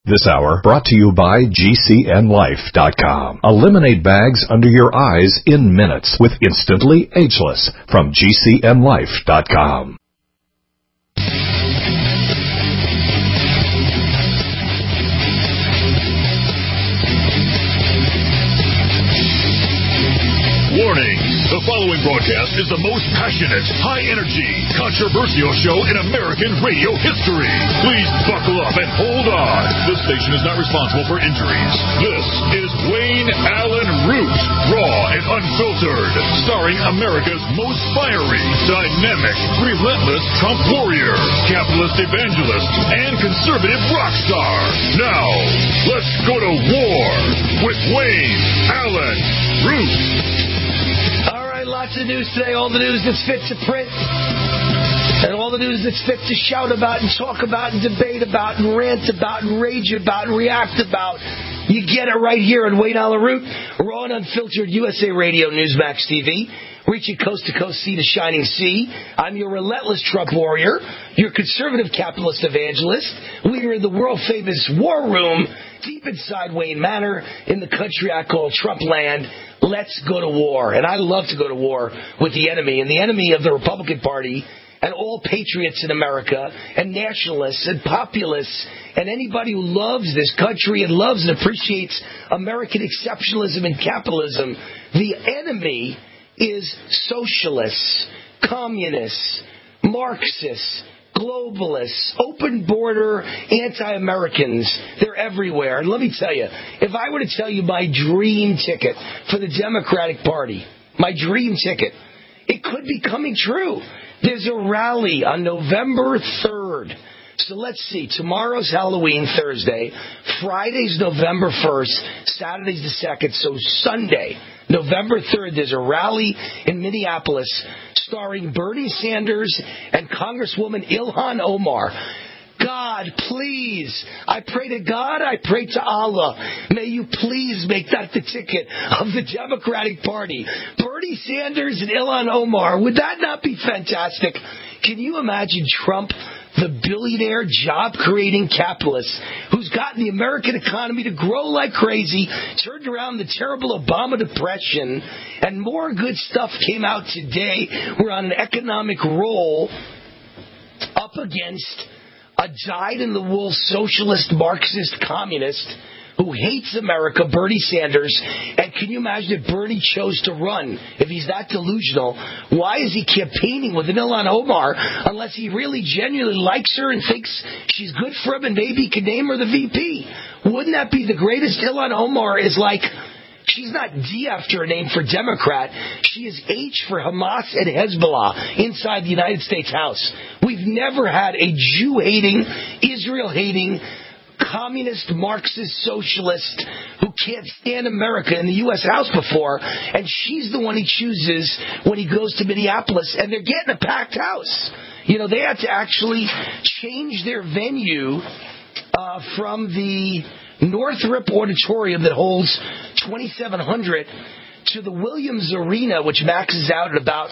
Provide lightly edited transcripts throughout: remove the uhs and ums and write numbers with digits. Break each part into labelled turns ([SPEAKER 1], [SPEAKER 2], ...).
[SPEAKER 1] This hour brought to you by GCNLife.com. Eliminate bags under your eyes in minutes with Instantly Ageless from GCNLife.com.
[SPEAKER 2] Warning! The following broadcast is the most passionate, high-energy, controversial show in American radio history. Please buckle up and hold on. This station is not responsible for injuries. This is Wayne Allen Root, raw and unfiltered, starring America's most fiery, dynamic, relentless Trump warrior, capitalist evangelist, and conservative rock star. Now, let's go to war with Wayne Allen Root.
[SPEAKER 3] Lots of news today, all the news that's fit to print, and all the news that's fit to shout about and talk about and debate about and rant about and rage about and react about. You get it right here on Wayne Allen Root, raw and unfiltered USA Radio, Newsmax TV, reaching coast to coast, sea to shining sea. I'm your relentless Trump warrior, your conservative capitalist evangelist. We are in the world-famous war room deep inside Wayne Manor in the country I call Trump land. Let's go to war. And I love to go to war with the enemy. And the enemy of the Republican Party and all patriots in America and nationalists and populists and anybody who loves this country and loves and appreciates American exceptionalism and capitalism, the enemy is socialists, communists, Marxists, globalists, open border, anti-Americans. They're everywhere. And let me tell you, if I were to tell you my dream ticket for the Democratic Party, my dream ticket, it could be coming true. There's a rally on November 3rd. So let's see. Tomorrow's Halloween, Thursday. Friday's November 1st. Saturday's the 2nd. So Sunday, November 3rd, there's a rally in Minneapolis starring Bernie Sanders and Congresswoman Ilhan Omar. God, please, I pray to God, I pray to Allah, may you please make that the ticket of the Democratic Party. Bernie Sanders and Ilhan Omar, would that not be fantastic? Can you imagine Trump, the billionaire, job-creating capitalist who's gotten the American economy to grow like crazy, turned around the terrible Obama depression, and more good stuff came out today. We're on an economic roll up against a dyed-in-the-wool socialist, Marxist, communist who hates America, Bernie Sanders. And can you imagine if Bernie chose to run? If he's that delusional, why is he campaigning with Ilhan Omar unless he really genuinely likes her and thinks she's good for him and maybe he can name her the VP? Wouldn't that be the greatest? Ilhan Omar is like, she's not D after a name for Democrat. She is H for Hamas and Hezbollah inside the United States House. We've never had a Jew-hating, Israel-hating, communist, Marxist, socialist who can't stand America in the U.S. House before, and she's the one he chooses when he goes to Minneapolis, and they're getting a packed house. You know, they had to actually change their venue from the Northrop Auditorium that holds 2,700 to the Williams Arena, which maxes out at about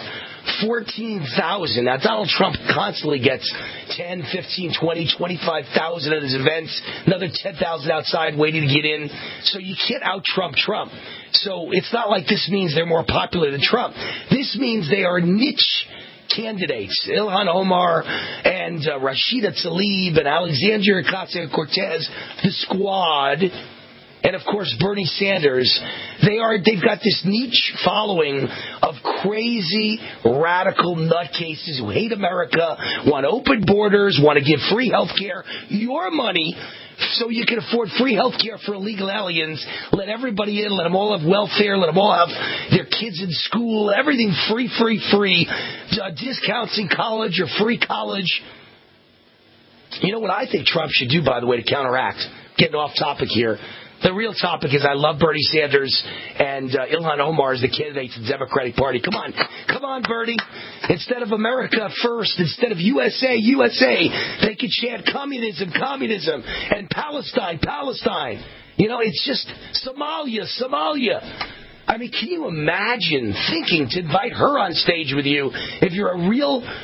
[SPEAKER 3] 14,000. Now, Donald Trump constantly gets 10, 15, 20, 25,000 at his events, another 10,000 outside waiting to get in. So you can't out-Trump Trump. So it's not like this means they're more popular than Trump. This means they are niche candidates. Ilhan Omar and Rashida Tlaib and Alexandria Ocasio-Cortez, the squad. And, of course, Bernie Sanders, they've got this niche following of crazy, radical nutcases who hate America, want open borders, want to give free health care, your money, so you can afford free health care for illegal aliens. Let everybody in, let them all have welfare, let them all have their kids in school, everything free, discounts in college or free college. You know what I think Trump should do, by the way, to counteract? Getting off topic here. The real topic is I love Bernie Sanders and Ilhan Omar as the candidates of the Democratic Party. Come on, Bernie. Instead of America first, instead of USA, they could chant communism, and Palestine. You know, it's just Somalia. I mean, can you imagine thinking to invite her on stage with you if you're a real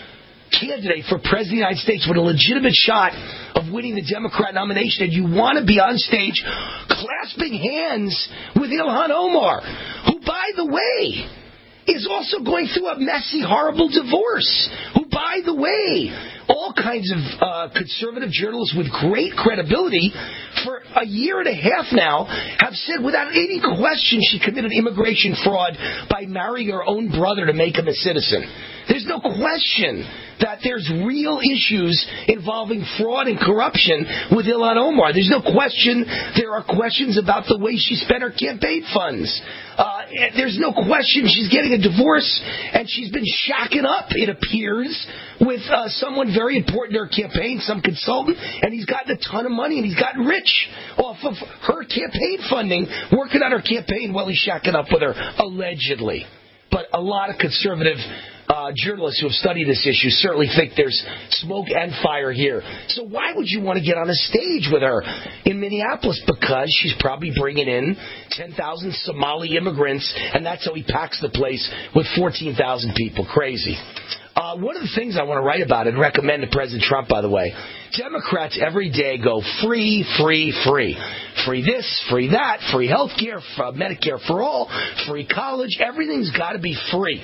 [SPEAKER 3] candidate for president of the United States with a legitimate shot of winning the Democrat nomination, and you want to be on stage clasping hands with Ilhan Omar, who, by the way, is also going through a messy, horrible divorce, who, by the way, all kinds of conservative journalists with great credibility for a year and a half now have said without any question she committed immigration fraud by marrying her own brother to make him a citizen. There's no question that there's real issues involving fraud and corruption with Ilhan Omar. There's no question there are questions about the way she spent her campaign funds. There's no question she's getting a divorce, and she's been shacking up, it appears, with someone very important to her campaign, some consultant, and he's gotten a ton of money, and he's gotten rich off of her campaign funding, working on her campaign while he's shacking up with her, allegedly. But a lot of conservative journalists who have studied this issue certainly think there's smoke and fire here. So why would you want to get on a stage with her in Minneapolis? Because she's probably bringing in 10,000 Somali immigrants, and that's how he packs the place with 14,000 people. Crazy. One of the things I want to write about and recommend to President Trump, by the way, Democrats every day go free, free, free. Free this, free that, free health care, Medicare for all, free college. Everything's got to be free.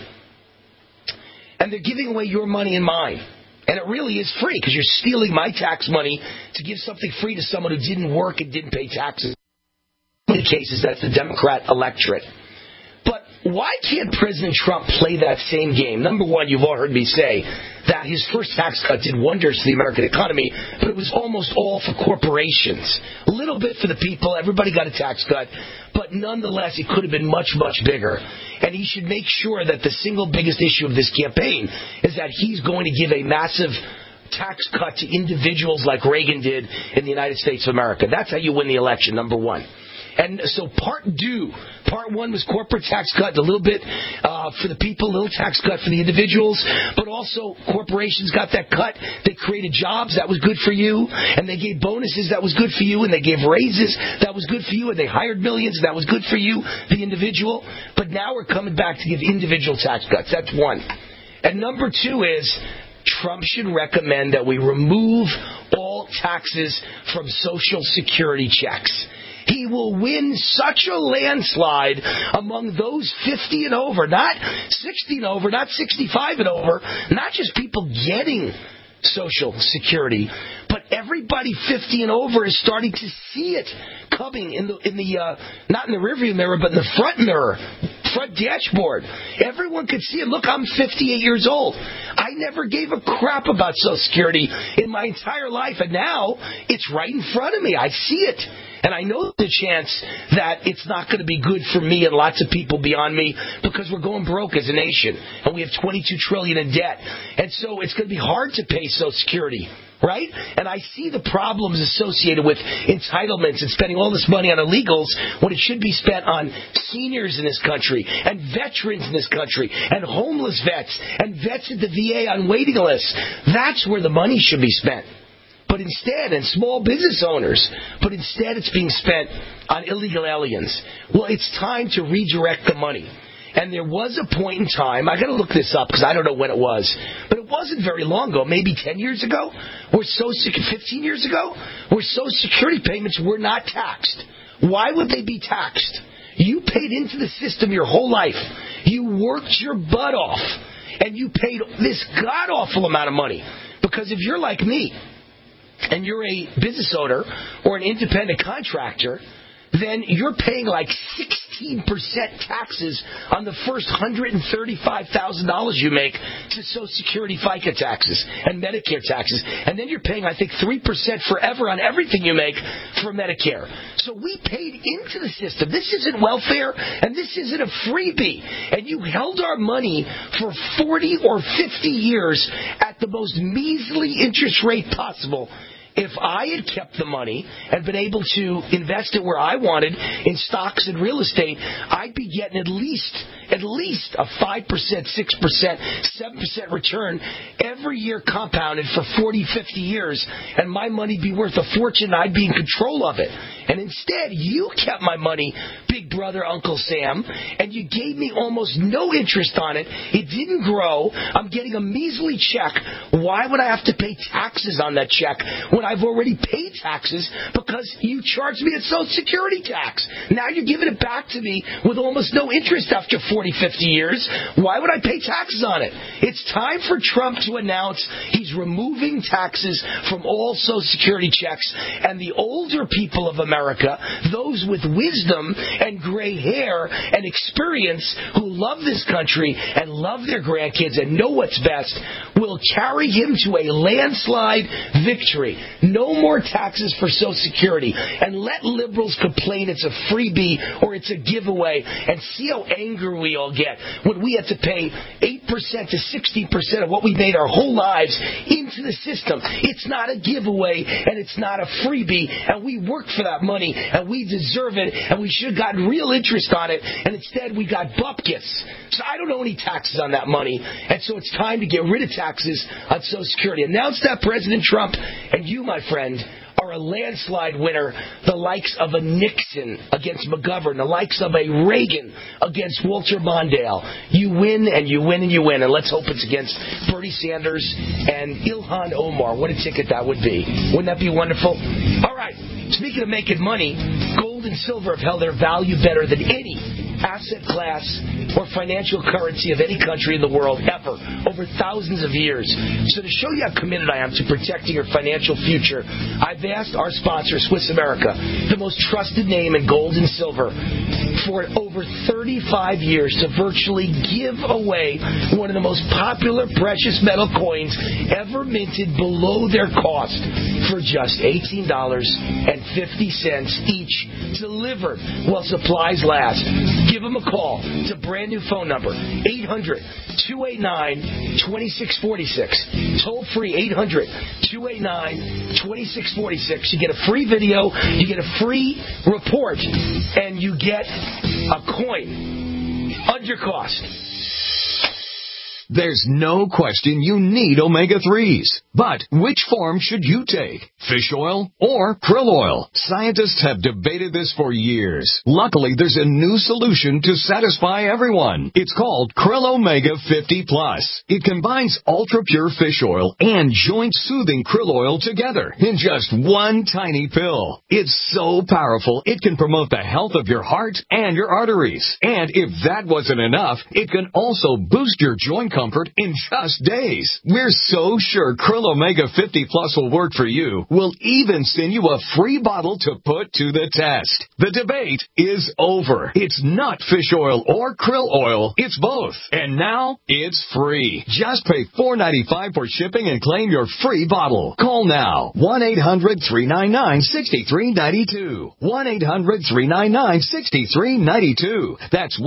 [SPEAKER 3] And they're giving away your money and mine. And it really is free because you're stealing my tax money to give something free to someone who didn't work and didn't pay taxes. In many cases, that's the Democrat electorate. But why can't President Trump play that same game? Number one, you've all heard me say that his first tax cut did wonders for the American economy, but it was almost all for corporations. A little bit for the people. Everybody got a tax cut. But nonetheless, it could have been much, much bigger. And he should make sure that the single biggest issue of this campaign is that he's going to give a massive tax cut to individuals like Reagan did in the United States of America. That's how you win the election, number one. And so part one was corporate tax cut, a little bit for the people, a little tax cut for the individuals, but also corporations got that cut. They created jobs, that was good for you, and they gave bonuses, that was good for you, and they gave raises, that was good for you, and they hired millions, that was good for you, the individual. But now we're coming back to give individual tax cuts. That's one. And number two is Trump should recommend that we remove all taxes from Social Security checks. He will win such a landslide among those 50 and over, not 60 and over, not 65 and over, not just people getting Social Security, but everybody 50 and over is starting to see it coming in the not in the rearview mirror, but in the front mirror, front dashboard. Everyone could see it. Look, I'm 58 years old. I never gave a crap about Social Security in my entire life, and now it's right in front of me. I see it. And I know the chance that it's not going to be good for me and lots of people beyond me because we're going broke as a nation. And we have $22 trillion in debt. And so it's going to be hard to pay Social Security, right? And I see the problems associated with entitlements and spending all this money on illegals when it should be spent on seniors in this country and veterans in this country and homeless vets and vets at the VA on waiting lists. That's where the money should be spent. But instead, and small business owners, but instead it's being spent on illegal aliens. Well, it's time to redirect the money. And there was a point in time, I got to look this up because I don't know when it was, but it wasn't very long ago, maybe 10 years ago, or 15 years ago, where Social Security payments were not taxed. Why would they be taxed? You paid into the system your whole life. You worked your butt off, and you paid this god-awful amount of money. Because if you're like me, and you're a business owner or an independent contractor, then you're paying like 16% taxes on the first $135,000 you make to Social Security FICA taxes and Medicare taxes. And then you're paying, I think, 3% forever on everything you make for Medicare. So we paid into the system. This isn't welfare, and this isn't a freebie. And you held our money for 40 or 50 years at the most measly interest rate possible. If I had kept the money and been able to invest it where I wanted in stocks and real estate, I'd be getting at least a 5%, 6%, 7% return every year compounded for 40, 50 years, and my money'd be worth a fortune. I'd be in control of it. And instead, you kept my money, big brother Uncle Sam, and you gave me almost no interest on it. It didn't grow. I'm getting a measly check. Why would I have to pay taxes on that check when I've already paid taxes because you charged me a Social Security tax? Now you're giving it back to me with almost no interest after 40, 50 years. Why would I pay taxes on it? It's time for Trump to announce he's removing taxes from all Social Security checks, and the older people of America, those with wisdom and gray hair and experience who love this country and love their grandkids and know what's best, will carry him to a landslide victory. No more taxes for Social Security. And let liberals complain it's a freebie or it's a giveaway, and see how angry we all get when we have to pay 8% to 16% of what we made our whole lives into the system. It's not a giveaway and it's not a freebie, and we worked for that money and we deserve it, and we should have gotten real interest on it, and instead we got bupkis. So I don't owe any taxes on that money, and so it's time to get rid of taxes on Social Security. Announce that, President Trump, and you, my friend, are a landslide winner, the likes of a Nixon against McGovern, the likes of a Reagan against Walter Mondale. You win and you win and you win, and let's hope it's against Bernie Sanders and Ilhan Omar. What a ticket that would be. Wouldn't that be wonderful? All right, speaking of making money, gold and silver have held their value better than any asset class or financial currency of any country in the world ever, over thousands of years. So to show you how committed I am to protecting your financial future, I've asked our sponsor, Swiss America, the most trusted name in gold and silver, for over 35 years to virtually give away one of the most popular precious metal coins ever minted below their cost for just $18.50 each, delivered while supplies last. Give them a call. It's a brand new phone number, 800-289-2646. Toll free, 800-289-2646. You get a free video, you get a free report, and you get a coin under cost.
[SPEAKER 1] There's no question you need omega-3s. But which form should you take? Fish oil or krill oil? Scientists have debated this for years. Luckily, there's a new solution to satisfy everyone. It's called Krill Omega 50 Plus. It combines ultra-pure fish oil and joint-soothing krill oil together in just one tiny pill. It's so powerful, it can promote the health of your heart and your arteries. And if that wasn't enough, it can also boost your joint comfort in just days. We're so sure Krill Omega 50 Plus will work for you. We'll even send you a free bottle to put to the test. The debate is over. It's not fish oil or krill oil. It's both. And now it's free. Just pay $4.95 for shipping and claim your free bottle. Call now. 1-800-399-6392. 1-800-399-6392. That's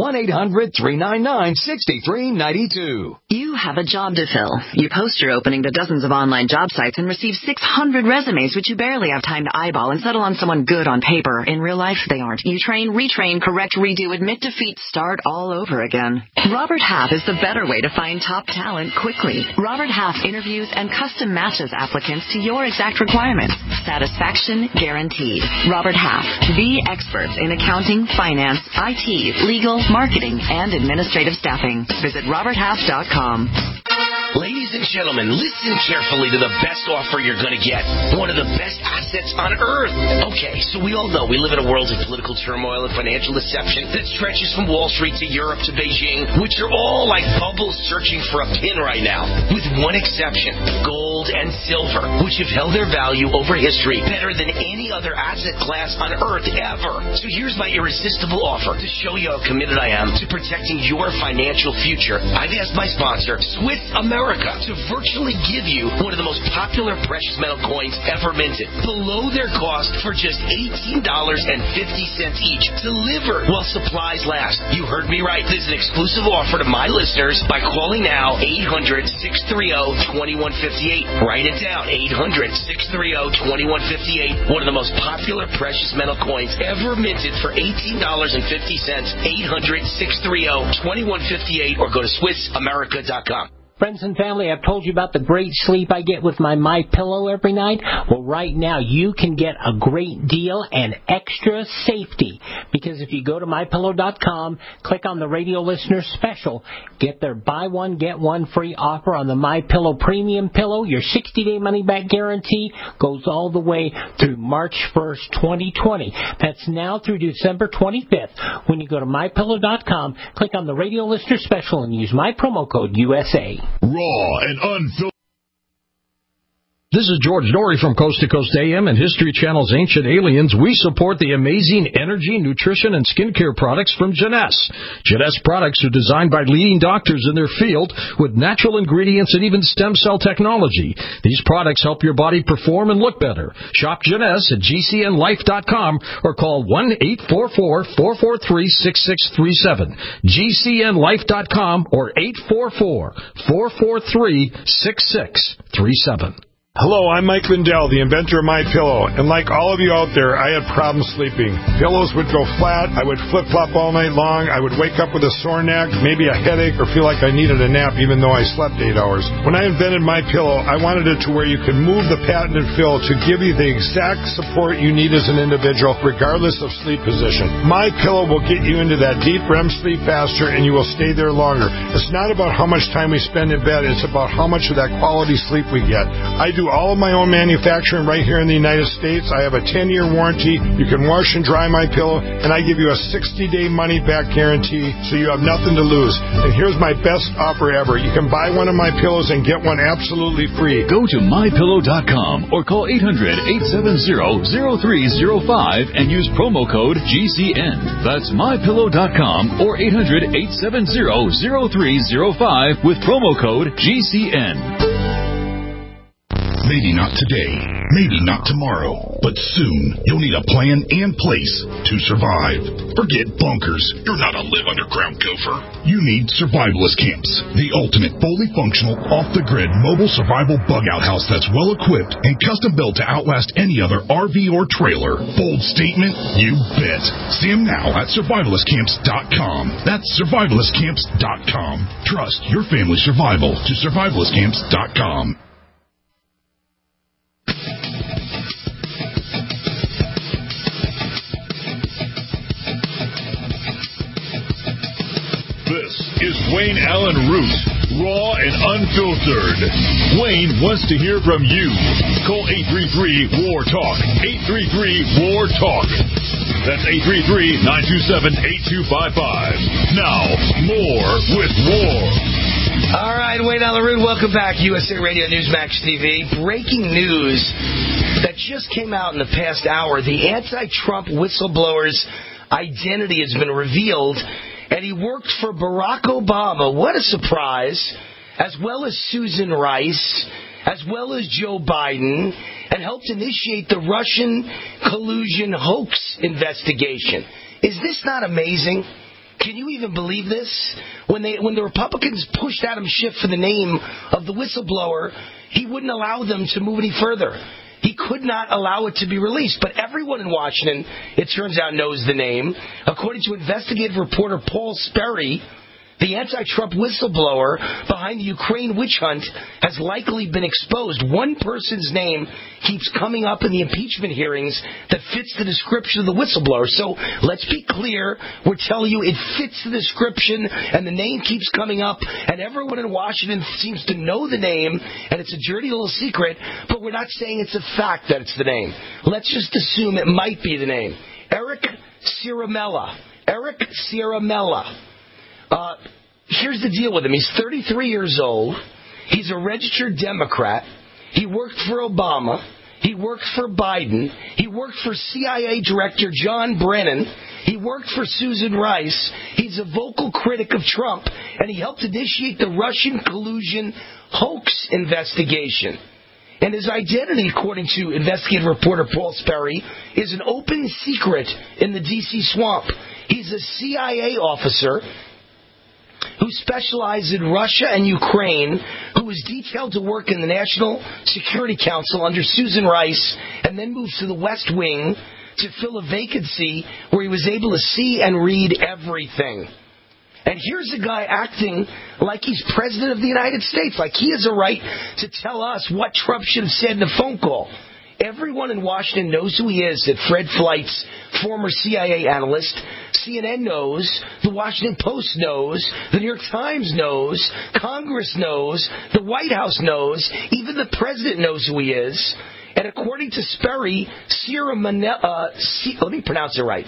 [SPEAKER 1] 1-800-399-6392.
[SPEAKER 4] You have a job to fill. You post your opening to dozens of online job sites and receive 600 resumes, which you barely have time to eyeball and settle on someone good on paper. In real life, they aren't. You train, retrain, correct, redo, admit defeat, start all over again. Robert Half is the better way to find top talent quickly. Robert Half interviews and custom matches applicants to your exact requirements. Satisfaction guaranteed. Robert Half, the experts in accounting, finance, IT, legal, marketing, and administrative staffing. Visit roberthalf.com.
[SPEAKER 3] Ladies and gentlemen, listen carefully to the best offer you're going to get. One of the best assets on earth. Okay, so we all know we live in a world of political turmoil and financial deception that stretches from Wall Street to Europe to Beijing, which are all like bubbles searching for a pin right now. With one exception, gold and silver, which have held their value over history better than any other asset class on earth ever. So here's my irresistible offer to show you how committed I am to protecting your financial future. I've asked my sponsor, Swiss America, to virtually give you one of the most popular precious metal coins ever minted, below their cost for just $18.50 each, delivered while supplies last. You heard me right. This is an exclusive offer to my listeners by calling now, 800-630-2158. Write it down, 800-630-2158. One of the most popular precious metal coins ever minted for $18.50, 800-630-2158, or go to SwissAmerica.com.
[SPEAKER 5] Friends and family, I've told you about the great sleep I get with my MyPillow every night. Well, right now you can get a great deal and extra safety, because if you go to MyPillow.com, click on the radio listener special, get their buy one, get one free offer on the MyPillow Premium Pillow. Your 60-day money-back guarantee goes all the way through March 1st, 2020. That's now through December 25th. When you go to MyPillow.com, click on the radio listener special and use my promo code USA.
[SPEAKER 2] Raw and unfiltered.
[SPEAKER 6] This is George Dory from Coast to Coast AM and History Channel's Ancient Aliens. We support the amazing energy, nutrition, and skincare products from Jeunesse. Jeunesse products are designed by leading doctors in their field with natural ingredients and even stem cell technology. These products help your body perform and look better. Shop Jeunesse at GCNlife.com or call 1-844-443-6637. GCNlife.com or 844-443-6637.
[SPEAKER 7] Hello, I'm Mike Lindell, the inventor of MyPillow, and like all of you out there, I had problems sleeping. Pillows would go flat, I would flip-flop all night long, I would wake up with a sore neck, maybe a headache, or feel like I needed a nap even though I slept 8 hours. When I invented MyPillow, I wanted it to where you could move the patented fill to give you the exact support you need as an individual, regardless of sleep position. MyPillow will get you into that deep REM sleep faster, and you will stay there longer. It's not about how much time we spend in bed, it's about how much of that quality sleep we get. I do all of my own manufacturing right here in the United States. I have a 10-year warranty. You can wash and dry MyPillow, and I give you a 60-day money-back guarantee, so you have nothing to lose. And here's my best offer ever. You can buy one of my pillows and get one absolutely free.
[SPEAKER 2] Go to MyPillow.com or call 800-870-0305 and use promo code GCN. That's MyPillow.com or 800-870-0305 with promo code GCN.
[SPEAKER 8] Maybe not today, maybe not tomorrow, but soon you'll need a plan and place to survive. Forget bunkers. You're not a live underground gopher. You need Survivalist Camps, the ultimate fully functional, off-the-grid mobile survival bug-out house that's well-equipped and custom-built to outlast any other RV or trailer. Bold statement? You bet. See them now at survivalistcamps.com. That's survivalistcamps.com. Trust your family's survival to survivalistcamps.com.
[SPEAKER 2] This is Wayne Allen Root, raw and unfiltered. Wayne wants to hear from you. Call 833-WAR-TALK. 833-WAR-TALK. That's 833-927-8255. Now, more with War.
[SPEAKER 3] All right, Wayne Allen Root, welcome back. USA Radio Newsmax TV. Breaking news that just came out in the past hour. The anti-Trump whistleblower's identity has been revealed, and he worked for Barack Obama. What a surprise. As well as Susan Rice, as well as Joe Biden, and helped initiate the Russian collusion hoax investigation. Is this not amazing? Can you even believe this? When the Republicans pushed Adam Schiff for the name of the whistleblower, he wouldn't allow them to move any further. He could not allow it to be released. But everyone in Washington, it turns out, knows the name. According to investigative reporter Paul Sperry, the anti-Trump whistleblower behind the Ukraine witch hunt has likely been exposed. One person's name keeps coming up in the impeachment hearings that fits the description of the whistleblower. So let's be clear. We're telling you it fits the description, and the name keeps coming up, and everyone in Washington seems to know the name, and it's a dirty little secret, but we're not saying it's a fact that it's the name. Let's just assume it might be the name. Eric Ciaramella. Eric Ciaramella. Here's the deal with him. He's 33 years old. He's a registered Democrat. He worked for Obama. He worked for Biden. He worked for CIA Director John Brennan. He worked for Susan Rice. He's a vocal critic of Trump, and he helped initiate the Russian collusion hoax investigation. And his identity, according to investigative reporter Paul Sperry, is an open secret in the D.C. swamp. He's a CIA officer who specialized in Russia and Ukraine, who was detailed to work in the National Security Council under Susan Rice, and then moved to the West Wing to fill a vacancy where he was able to see and read everything. And here's a guy acting like he's president of the United States, like he has a right to tell us what Trump should have said in a phone call. Everyone in Washington knows who he is, that Fred Fleitz, former CIA analyst. CNN knows, the Washington Post knows, the New York Times knows, Congress knows, the White House knows, even the president knows who he is. And according to Sperry, let me pronounce it right,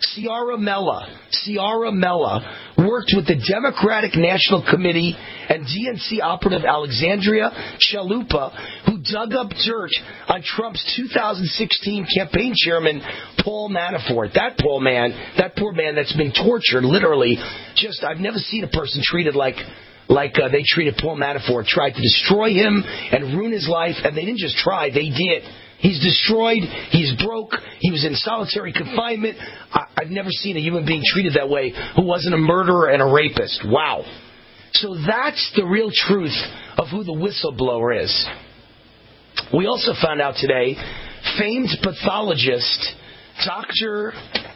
[SPEAKER 3] Ciaramella worked with the Democratic National Committee and DNC operative Alexandria Chalupa, who dug up dirt on Trump's 2016 campaign chairman, Paul Manafort. That poor man that's been tortured, literally. I've never seen a person treated like they treated Paul Manafort, tried to destroy him and ruin his life, and they didn't just try, they did. He's destroyed, he's broke, he was in solitary confinement. I've never seen a human being treated that way who wasn't a murderer and a rapist. Wow. So that's the real truth of who the whistleblower is. We also found out today, famed pathologist, Dr.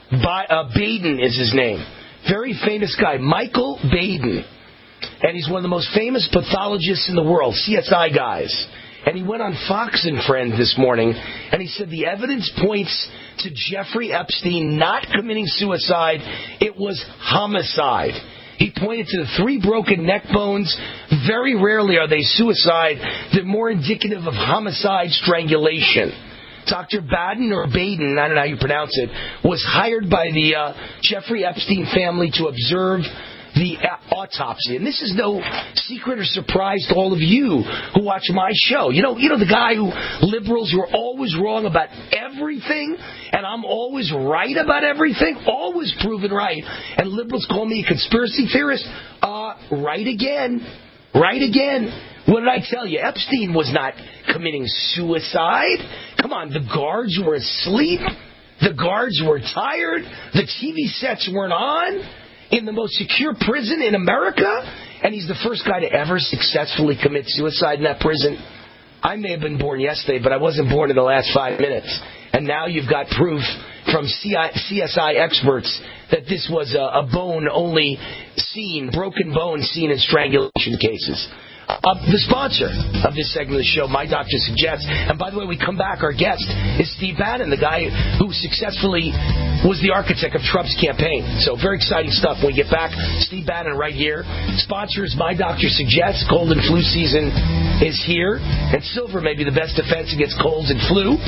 [SPEAKER 3] Baden is his name. Very famous guy, Michael Baden. And he's one of the most famous pathologists in the world, CSI guys. And he went on Fox and Friends this morning, and he said the evidence points to Jeffrey Epstein not committing suicide. It was homicide. He pointed to the 3 broken neck bones. Very rarely are they suicide. They're more indicative of homicide strangulation. Dr. Baden, or Baden, I don't know how you pronounce it, was hired by the Jeffrey Epstein family to observe the autopsy. And this is no secret or surprise to all of you who watch my show. You know the guy who liberals who are always wrong about everything, and I'm always right about everything, always proven right. And liberals call me a conspiracy theorist. Right again. Right again. What did I tell you? Epstein was not committing suicide. Come on, the guards were asleep. The guards were tired. The TV sets weren't on. In the most secure prison in America, and he's the first guy to ever successfully commit suicide in that prison. I may have been born yesterday, but I wasn't born in the last 5 minutes. And now you've got proof from CSI experts that this was a bone-only scene, broken bone seen in strangulation cases. The sponsor of this segment of the show, My Doctor Suggests. And by the way, we come back, our guest is Steve Bannon, the guy who successfully was the architect of Trump's campaign. So very exciting stuff when we get back. Steve Bannon right here. Sponsors My Doctor Suggests. Cold and flu season is here. And silver may be the best defense against colds and flu.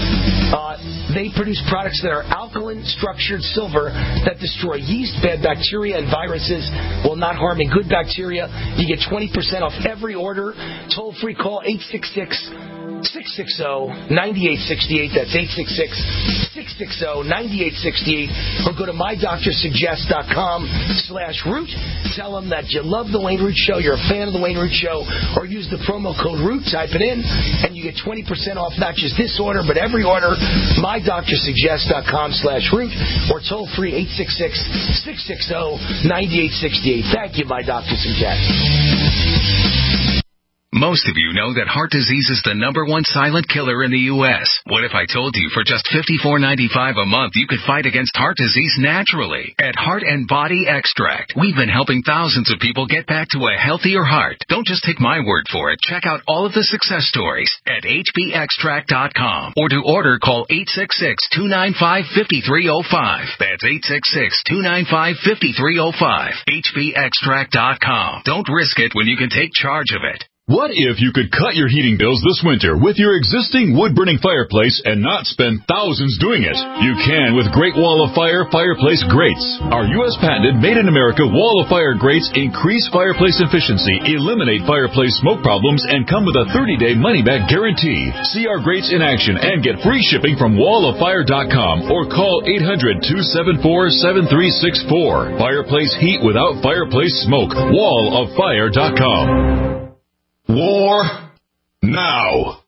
[SPEAKER 3] They produce products that are alkaline structured silver that destroy yeast, bad bacteria, and viruses while not harming good bacteria. You get 20% off every order. Toll-free call 866-660-9868. That's 866-660-9868. Or go to mydoctorsuggest.com/root. Tell them that you love the Wayne Root Show, you're a fan of the Wayne Root Show, or use the promo code ROOT, type it in, and you get 20% off not just this order, but every order. mydoctorsuggest.com/root, or toll-free 866-660-9868. Thank you, My Doctor Suggest.
[SPEAKER 9] Most of you know that heart disease is the #1 silent killer in the U.S. What if I told you for just $54.95 a month you could fight against heart disease naturally? At Heart and Body Extract, we've been helping thousands of people get back to a healthier heart. Don't just take my word for it. Check out all of the success stories at hbextract.com. Or to order, call 866-295-5305. That's 866-295-5305. hbextract.com. Don't risk it when you can take charge of it.
[SPEAKER 2] What if you could cut your heating bills this winter with your existing wood-burning fireplace and not spend thousands doing it? You can with Great Wall of Fire fireplace grates. Our U.S. patented made-in-America Wall of Fire grates increase fireplace efficiency, eliminate fireplace smoke problems, and come with a 30-day money-back guarantee. See our grates in action and get free shipping from walloffire.com or call 800-274-7364. Fireplace heat without fireplace smoke. walloffire.com. War now.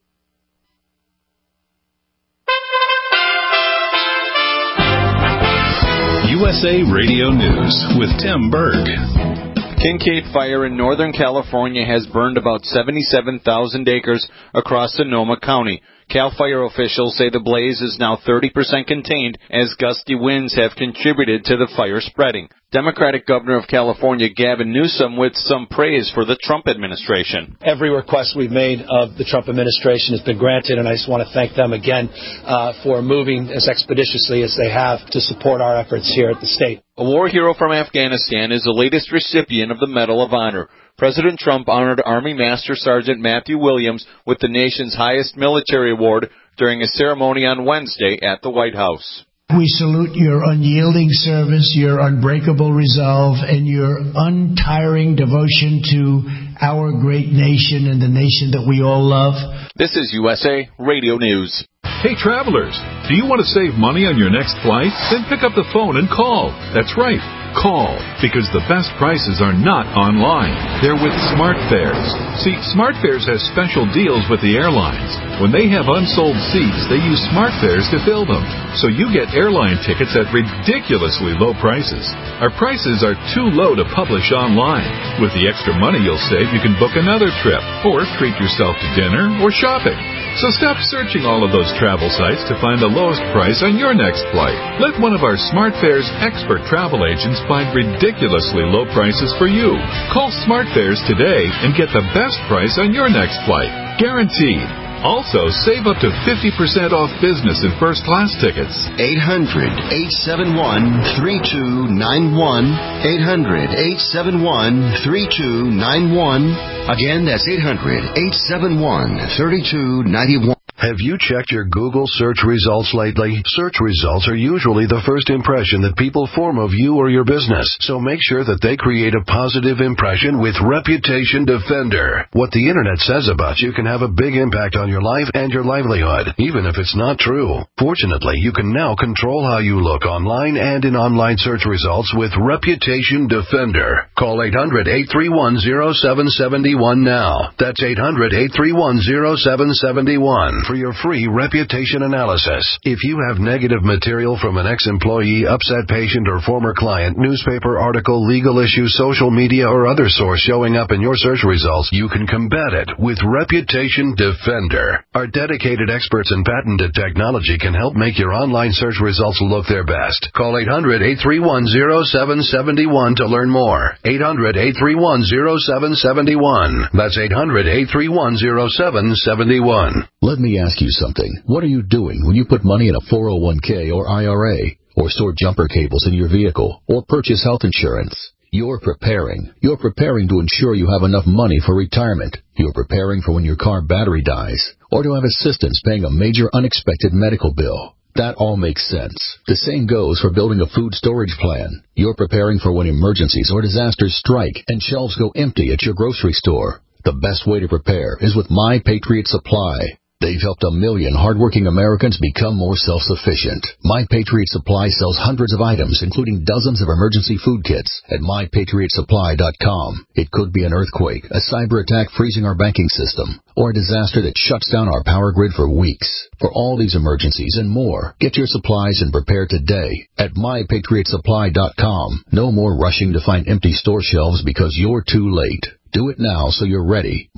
[SPEAKER 2] USA Radio News with Tim Berg.
[SPEAKER 10] Kincaid Fire in Northern California has burned about 77,000 acres across Sonoma County. CAL FIRE officials say the blaze is now 30% contained as gusty winds have contributed to the fire spreading. Democratic Governor of California Gavin Newsom with some praise for the Trump administration.
[SPEAKER 11] Every request we've made of the Trump administration has been granted, and I just want to thank them again for moving as expeditiously as they have to support our efforts here at the state.
[SPEAKER 10] A war hero from Afghanistan is the latest recipient of the Medal of Honor. President Trump honored Army Master Sergeant Matthew Williams with the nation's highest military award during a ceremony on Wednesday at the White House.
[SPEAKER 12] We salute your unyielding service, your unbreakable resolve, and your untiring devotion to our great nation and the nation that we all love.
[SPEAKER 10] This is USA Radio News.
[SPEAKER 2] Hey, travelers, do you want to save money on your next flight? Then pick up the phone and call. That's right. Call, because the best prices are not online. They're with SmartFares. See, SmartFares has special deals with the airlines. When they have unsold seats, they use SmartFares to fill them. So you get airline tickets at ridiculously low prices. Our prices are too low to publish online. With the extra money you'll save, you can book another trip, or treat yourself to dinner or shopping. So stop searching all of those travel sites to find the lowest price on your next flight. Let one of our SmartFares expert travel agents find ridiculously low prices for you. Call SmartFares today and get the best price on your next flight. Guaranteed. Also, save up to 50% off business and first-class tickets.
[SPEAKER 13] 800-871-3291. 800-871-3291. Again, that's 800-871-3291.
[SPEAKER 14] Have you checked your Google search results lately? Search results are usually the first impression that people form of you or your business, so make sure that they create a positive impression with Reputation Defender. What the internet says about you can have a big impact on your life and your livelihood, even if it's not true. Fortunately, you can now control how you look online and in online search results with Reputation Defender. Call 800-831-0771 now. That's 800-831-0771. For your free reputation analysis. If you have negative material from an ex-employee, upset patient, or former client, newspaper article, legal issue, social media, or other source showing up in your search results, you can combat it with Reputation Defender. Our dedicated experts in patented technology can help make your online search results look their best. Call 800-831-0771 to learn more. 800-831-0771. That's 800-831-0771.
[SPEAKER 15] Let me ask you something. What are you doing when you put money in a 401k or IRA, or store jumper cables in your vehicle, or purchase health insurance? You're preparing. You're preparing to ensure you have enough money for retirement. You're preparing for when your car battery dies, or to have assistance paying a major unexpected medical bill. That all makes sense. The same goes for building a food storage plan. You're preparing for when emergencies or disasters strike and shelves go empty at your grocery store. The best way to prepare is with My Patriot Supply. They've helped 1 million hardworking Americans become more self-sufficient. My Patriot Supply sells hundreds of items, including dozens of emergency food kits at MyPatriotSupply.com. It could be an earthquake, a cyber attack freezing our banking system, or a disaster that shuts down our power grid for weeks. For all these emergencies and more, get your supplies and prepare today at MyPatriotSupply.com. No more rushing to find empty store shelves because you're too late. Do it now so you're ready.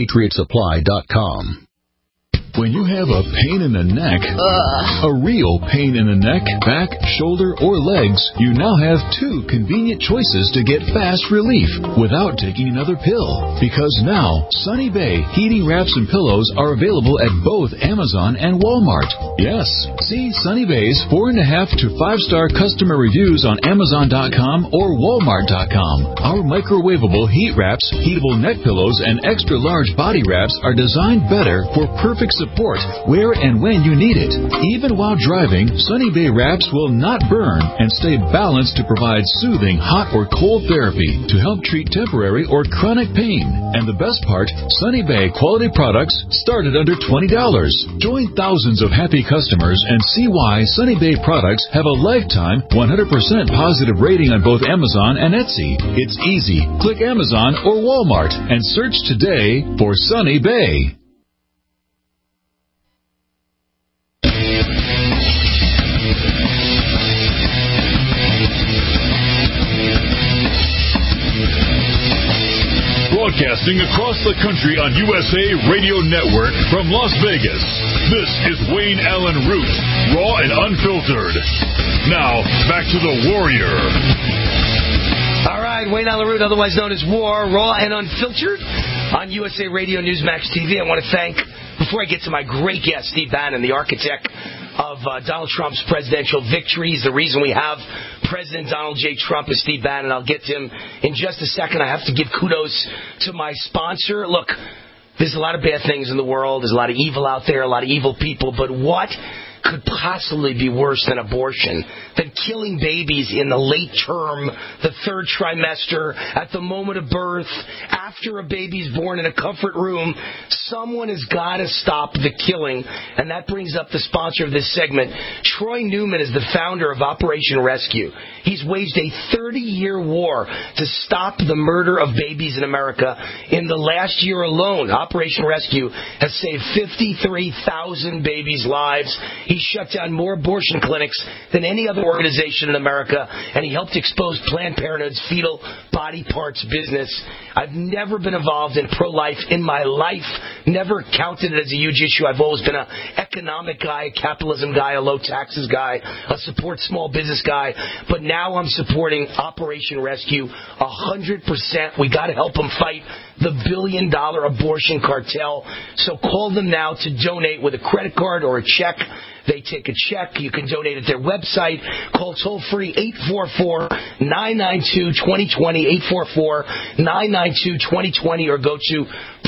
[SPEAKER 15] MyPatriotSupply.com.
[SPEAKER 2] When you have a pain in the neck, a real pain in the neck, back, shoulder, or legs, you now have 2 convenient choices to get fast relief without taking another pill. Because now, Sunny Bay heating wraps and pillows are available at both Amazon and Walmart. Yes, see Sunny Bay's 4.5 to 5-star customer reviews on Amazon.com or Walmart.com. Our microwavable heat wraps, heatable neck pillows, and extra large body wraps are designed better for perfect support where and when you need it. Even while driving, Sunny Bay wraps will not burn and stay balanced to provide soothing hot or cold therapy to help treat temporary or chronic pain. And the best part, Sunny Bay quality products start at under $20. Join thousands of happy customers and see why Sunny Bay products have a lifetime 100% positive rating on both Amazon and Etsy. It's easy. Click Amazon or Walmart and search today for Sunny Bay. Broadcasting across the country on USA Radio Network from Las Vegas. This is Wayne Allen Root, raw and unfiltered. Now, back to the Warrior.
[SPEAKER 3] All right, Wayne Allen Root, otherwise known as War, raw and unfiltered on USA Radio Newsmax TV. I want to thank, before I get to my great guest, Steve Bannon, the architect of Donald Trump's presidential victory. He's the reason we have President Donald J. Trump is Steve Bannon. I'll get to him in just a second. I have to give kudos to my sponsor. Look, there's a lot of bad things in the world. There's a lot of evil out there, a lot of evil people. But what could possibly be worse than abortion, than killing babies in the late term, the third trimester, at the moment of birth, after a baby's born in a comfort room? Someone has got to stop the killing, and that brings up the sponsor of this segment. Troy Newman is the founder of Operation Rescue. He's waged a 30-year war to stop the murder of babies in America. In the last year alone, Operation Rescue has saved 53,000 babies' lives. He shut down more abortion clinics than any other organization in America, and he helped expose Planned Parenthood's fetal body parts business. I've never been involved in pro-life in my life, never counted it as a huge issue. I've always been an economic guy, a capitalism guy, a low taxes guy, a support small business guy, but now I'm supporting Operation Rescue 100%. We got to help them fight the billion-dollar abortion cartel. So call them now to donate with a credit card or a check. They take a check. You can donate at their website. Call toll-free 844-992-2020, 844-992-2020, or go to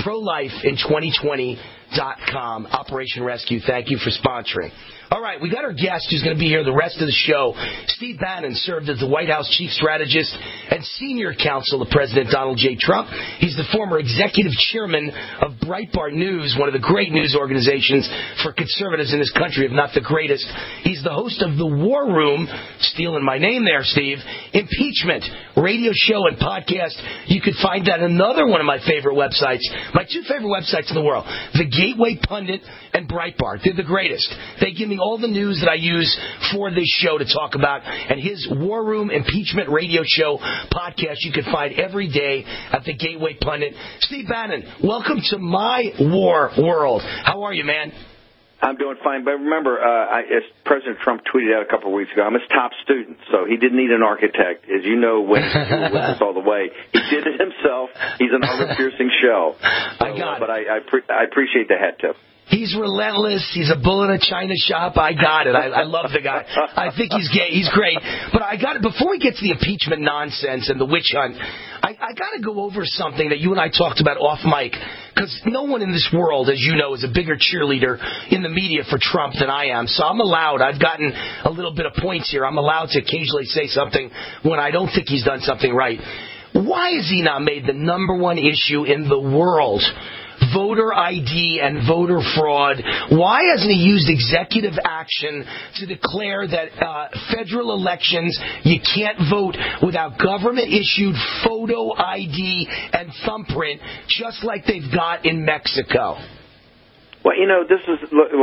[SPEAKER 3] prolifein2020.com. Operation Rescue, thank you for sponsoring. All right, we got our guest who's going to be here the rest of the show. Steve Bannon served as the White House chief strategist and senior counsel of President Donald J. Trump. He's the former executive chairman of Breitbart News, one of the great news organizations for conservatives in this country, if not the greatest. He's the host of The War Room, stealing my name there, Steve, impeachment, radio show and podcast. You could find that on another one of my favorite websites, my two favorite websites in the world, The Gateway Pundit and Breitbart. They're the greatest. They give me all the news that I use for this show to talk about, and his War Room Impeachment Radio Show podcast you can find every day at the Gateway Pundit. Steve Bannon, welcome to my war world. How are you, man?
[SPEAKER 16] I'm doing fine, but remember, as President Trump tweeted out a couple of weeks ago, I'm his top student, so he didn't need an architect. As you know, when he's with us all the way, he did it himself. He's an armor-piercing shell. So, I got it. But I appreciate the hat tip.
[SPEAKER 3] He's relentless. He's a bull in a china shop. I got it. I love the guy. I think he's gay. He's great. But I got it. Before we get to the impeachment nonsense and the witch hunt, I got to go over something that you and I talked about off mic. Because no one in this world, as you know, is a bigger cheerleader in the media for Trump than I am. So I'm allowed. I've gotten a little bit of points here. I'm allowed to occasionally say something when I don't think he's done something right. Why has he not made the number one issue in the world voter ID and voter fraud? Why hasn't he used executive action to declare that federal elections, you can't vote without government-issued photo ID and thumbprint, just like they've got in Mexico?
[SPEAKER 16] Well, you know, this is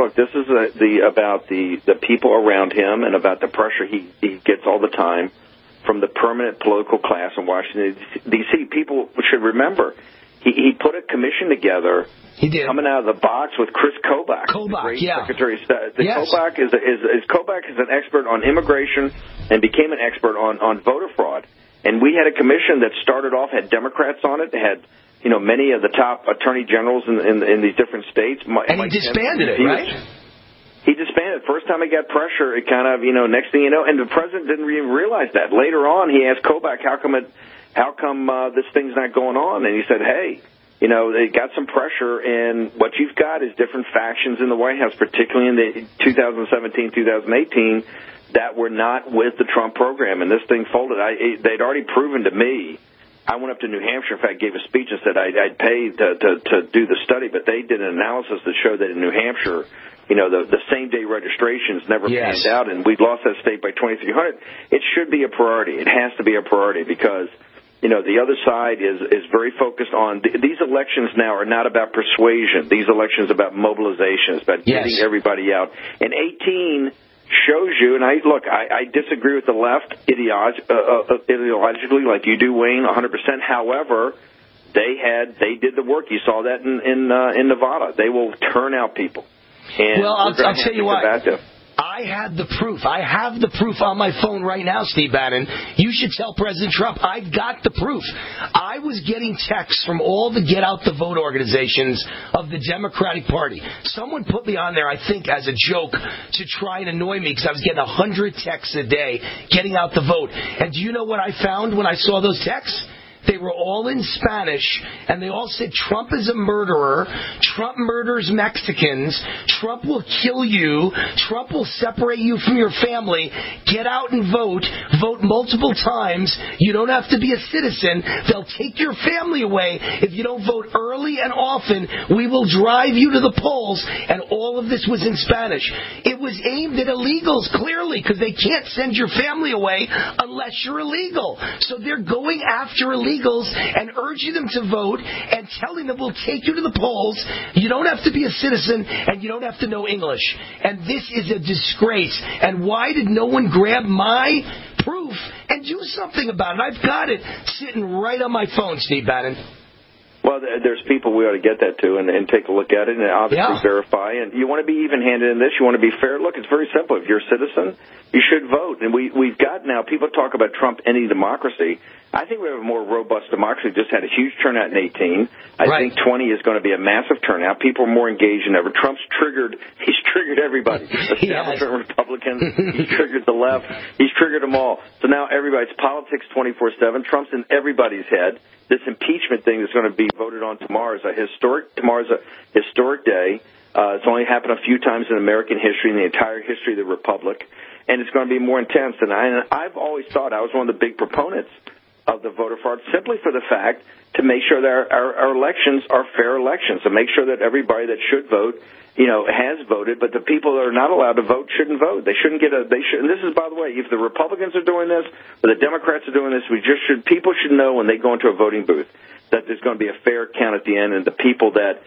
[SPEAKER 16] about the people around him and about the pressure he gets all the time from the permanent political class in Washington, D.C. People should remember, he put a commission together.
[SPEAKER 3] He did.
[SPEAKER 16] Coming out of the box with Chris Kobach. Secretary of State. Kobach is an expert on immigration and became an expert on voter fraud. And we had a commission that started off, had Democrats on it, had many of the top attorney generals in these different states.
[SPEAKER 3] And he disbanded it, right?
[SPEAKER 16] He disbanded. First time he got pressure, it kind of, next thing you know, and the president didn't even realize that. Later on, he asked Kobach, how come this thing's not going on? And he said, hey, they got some pressure, and what you've got is different factions in the White House, particularly in the 2017, 2018, that were not with the Trump program, and this thing folded. They'd already proven to me. I went up to New Hampshire, in fact, gave a speech and said I'd pay to do the study, but they did an analysis that showed that in New Hampshire, the same-day registrations never panned out, and we lost that state by 2,300. It should be a priority. It has to be a priority because the other side is very focused on these elections now are not about persuasion. These elections are about mobilization. It's about getting everybody out. And 18 shows you, and I disagree with the left ideologically like you do, Wayne, 100%. However, They did the work. You saw that in Nevada. They will turn out people. And
[SPEAKER 3] well, I'll tell you what. I had the proof. I have the proof on my phone right now, Steve Bannon. You should tell President Trump, I've got the proof. I was getting texts from all the Get Out the Vote organizations of the Democratic Party. Someone put me on there, I think, as a joke to try and annoy me because I was getting 100 texts a day getting out the vote. And do you know what I found when I saw those texts? They were all in Spanish, and they all said Trump is a murderer, Trump murders Mexicans, Trump will kill you, Trump will separate you from your family, get out and vote multiple times, you don't have to be a citizen, they'll take your family away if you don't vote early and often, we will drive you to the polls, and all of this was in Spanish. It was aimed at illegals, clearly, because they can't send your family away unless you're illegal. So they're going after illegals and urging them to vote and telling them we'll take you to the polls. You don't have to be a citizen and you don't have to know English. And this is a disgrace. And why did no one grab my proof and do something about it? I've got it sitting right on my phone, Steve Bannon.
[SPEAKER 16] Well, there's people we ought to get that to and take a look at it and obviously verify. And you want to be even-handed in this. You want to be fair. Look, it's very simple. If you're a citizen, you should vote. And we've got now, people talk about Trump ending democracy. I think we have a more robust democracy. Just had a huge turnout in 18. I think 20 is going to be a massive turnout. People are more engaged than ever. He's triggered everybody. Establishment Republicans. He's triggered the left. He's triggered them all. So now everybody's politics 24/7. Trump's in everybody's head. This impeachment thing is going to be voted on tomorrow. Tomorrow's a historic day. It's only happened a few times in American history, in the entire history of the Republic, and it's going to be more intense. And I've always thought, I was one of the big proponents of the voter fraud, simply for the fact to make sure that our elections are fair elections, to make sure that everybody that should vote, has voted, but the people that are not allowed to vote shouldn't vote. They shouldn't get and this is, by the way, if the Republicans are doing this or the Democrats are doing this, people should know when they go into a voting booth that there's going to be a fair count at the end, and the people that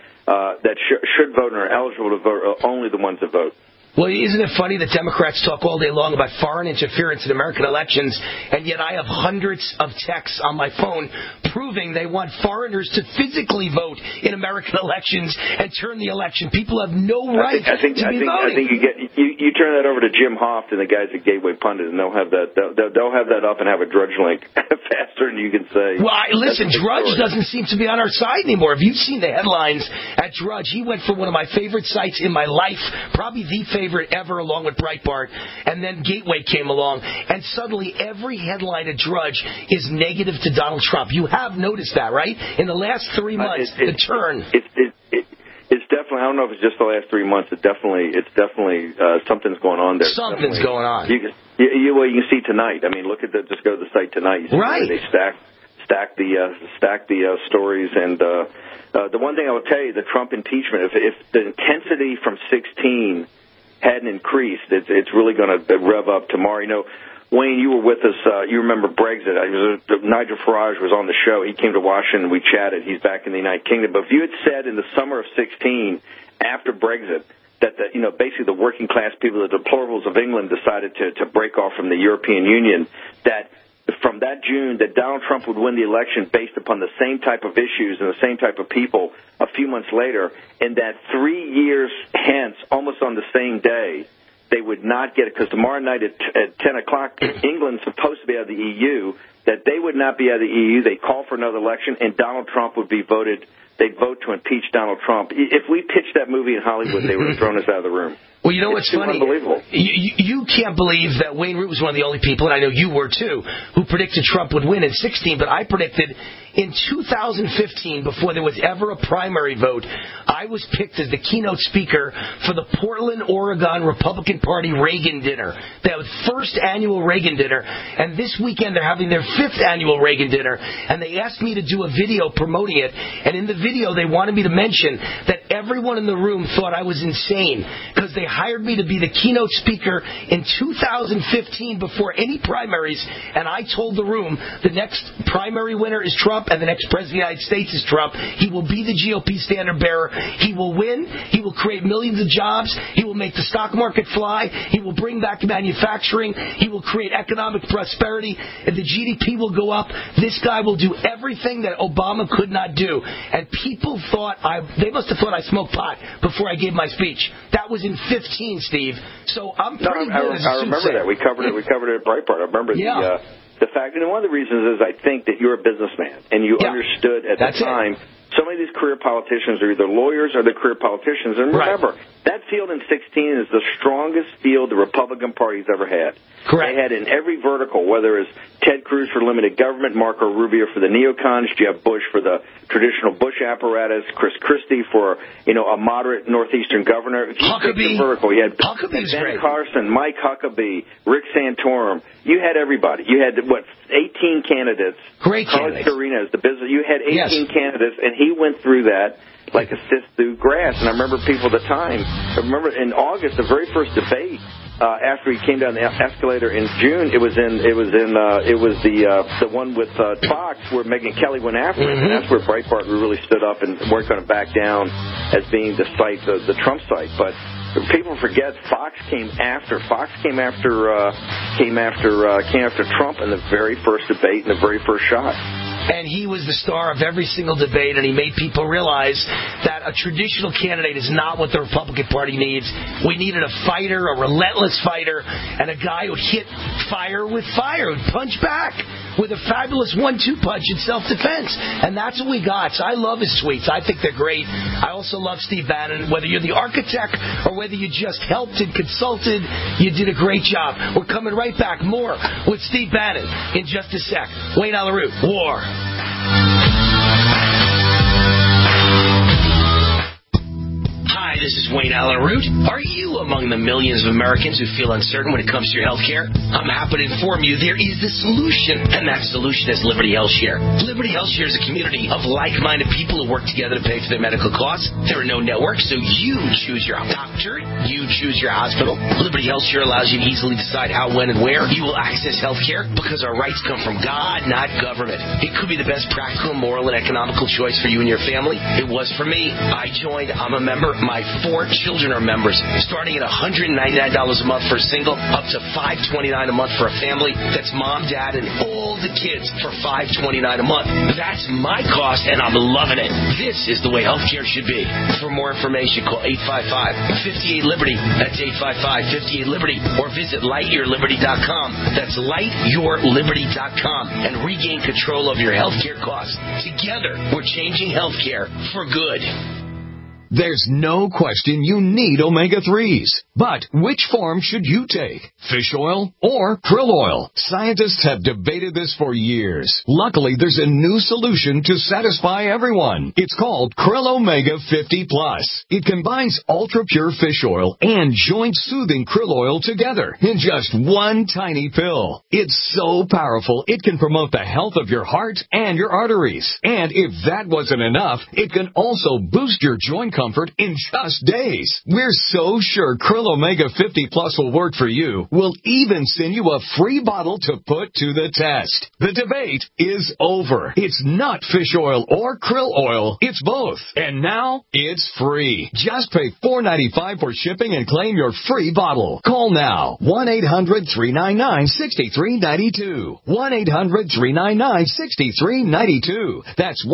[SPEAKER 16] should vote and are eligible to vote are only the ones that vote.
[SPEAKER 3] Well, isn't it funny that Democrats talk all day long about foreign interference in American elections, and yet I have hundreds of texts on my phone proving they want foreigners to physically vote in American elections and turn the election. People have no right to be voting.
[SPEAKER 16] I think you turn that over to Jim Hoft and the guys at Gateway Pundit, and they'll have that up and have a Drudge link faster than you can say.
[SPEAKER 3] Well, listen, Drudge doesn't seem to be on our side anymore. If you've seen the headlines at Drudge, he went for one of my favorite sites in my life, probably the favorite ever, along with Breitbart, and then Gateway came along, and suddenly every headline at Drudge is negative to Donald Trump. You have noticed that, right? In the last 3 months, the turn.
[SPEAKER 16] It's definitely, I don't know if it's just the last 3 months. It's definitely something's going on there.
[SPEAKER 3] Something's going on.
[SPEAKER 16] You can see tonight. I mean, just go to the site tonight. You see
[SPEAKER 3] right.
[SPEAKER 16] They stack the stories, and the one thing I will tell you, the Trump impeachment, if the intensity from 16 hadn't increased, it's really going to rev up tomorrow. Wayne, you were with us. You remember Brexit. Nigel Farage was on the show. He came to Washington. We chatted. He's back in the United Kingdom. But if you had said in the summer of 16, after Brexit, that basically the working class people, the deplorables of England, decided to break off from the European Union, that from that June that Donald Trump would win the election based upon the same type of issues and the same type of people a few months later, and that 3 years hence, almost on the same day, they would not get it, because tomorrow night at 10 o'clock, England's supposed to be out of the EU, that they would not be out of the EU. They'd call for another election, and Donald Trump would be voted. They'd vote to impeach Donald Trump. If we pitched that movie in Hollywood, they would have thrown us out of the room.
[SPEAKER 3] Well, you know what's funny?
[SPEAKER 16] Unbelievable.
[SPEAKER 3] You can't believe that Wayne Root was one of the only people, and I know you were too, who predicted Trump would win in 16, but I predicted in 2015, before there was ever a primary vote, I was picked as the keynote speaker for the Portland, Oregon Republican Party Reagan Dinner. That was first annual Reagan Dinner, and this weekend they're having their 5th annual Reagan Dinner, and they asked me to do a video promoting it, and in the video they wanted me to mention that everyone in the room thought I was insane, because they hired me to be the keynote speaker in 2015 before any primaries, and I told the room the next primary winner is Trump and the next president of the United States is Trump. He will be the GOP standard bearer. He will win. He will create millions of jobs. He will make the stock market fly. He will bring back manufacturing. He will create economic prosperity. And the GDP will go up. This guy will do everything that Obama could not do. And people thought they must have thought I smoked pot before I gave my speech. That was in 15, Steve. So I'm pretty good as a
[SPEAKER 16] I remember that. We covered it at Breitbart. I remember the fact, and one of the reasons is I think that you're a businessman and you understood at the time. So many of these career politicians are either lawyers or they're career politicians. And remember, that field in 16 is the strongest field the Republican Party's ever had. Correct. They had in every vertical, whether it's Ted Cruz for limited government, Marco Rubio for the neocons, Jeb Bush for the traditional Bush apparatus, Chris Christie for, a moderate northeastern governor. If you pick the vertical, you had Ben Carson, Mike Huckabee, Rick Santorum. You had everybody. You had, 18 candidates. Great candidates. Carlos Salinas, the business. You had 18 candidates, and he went through that like a sift through grass. And I remember people at the time. I remember in August, the very first debate after he came down the escalator in June, it was the one with Fox where Megyn Kelly went after him, and that's where Breitbart really stood up and weren't going to back down as being the site, the Trump site, but. People forget Fox came after Trump in the very first debate and the very first shot.
[SPEAKER 3] And he was the star of every single debate, and he made people realize that a traditional candidate is not what the Republican Party needs. We needed a fighter, a relentless fighter, and a guy who'd hit fire with fire, who'd punch back with a fabulous 1-2 punch in self-defense. And that's what we got. So I love his tweets. I think they're great. I also love Steve Bannon. Whether you're the architect or whether you just helped and consulted, you did a great job. We're coming right back. More with Steve Bannon in just a sec. Wayne Allyn Root, War. Hi, this is Wayne Allyn Root. Are you among the millions of Americans who feel uncertain when it comes to your health care? I'm happy to inform you there is the solution, and that solution is Liberty HealthShare. Liberty HealthShare is a community of like-minded people who work together to pay for their medical costs. There are no networks, so you choose your doctor, you choose your hospital. Liberty HealthShare allows you to easily decide how, when, and where you will access health care because our rights come from God, not government. It could be the best practical, moral, and economical choice for you and your family. It was for me. I joined. I'm a member. My 4 children are members, starting at $199 a month for a single, up to $529 a month for a family. That's mom, dad, and all the kids for $529 a month. That's my cost, and I'm loving it. This is the way healthcare should be. For more information, call 855-58-LIBERTY. That's 855-58-LIBERTY. Or visit lightyourliberty.com. That's lightyourliberty.com. And regain control of your healthcare costs. Together, we're changing healthcare for good.
[SPEAKER 1] There's no question you need omega-3s. But which form should you take? Fish oil or krill oil? Scientists have debated this for years. Luckily, there's a new solution to satisfy everyone. It's called Krill Omega 50 Plus. It combines ultra-pure fish oil and joint-soothing krill oil together in just one tiny pill. It's so powerful, it can promote the health of your heart and your arteries. And if that wasn't enough, it can also boost your joint comfort in just days. We're so sure Krill Omega 50 Plus will work for you. We'll even send you a free bottle to put to the test. The debate is over. It's not fish oil or krill oil. It's both. And now it's free. Just pay $4.95 for shipping and claim your free bottle. Call now. 1-800-399-6392. 1-800-399-6392. That's